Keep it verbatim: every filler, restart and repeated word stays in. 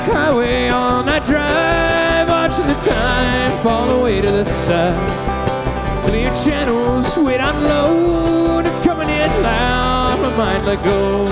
highway all night drive, watching the time fall away to the side. Clear channels, wait on load, it's coming in loud, my mind let go.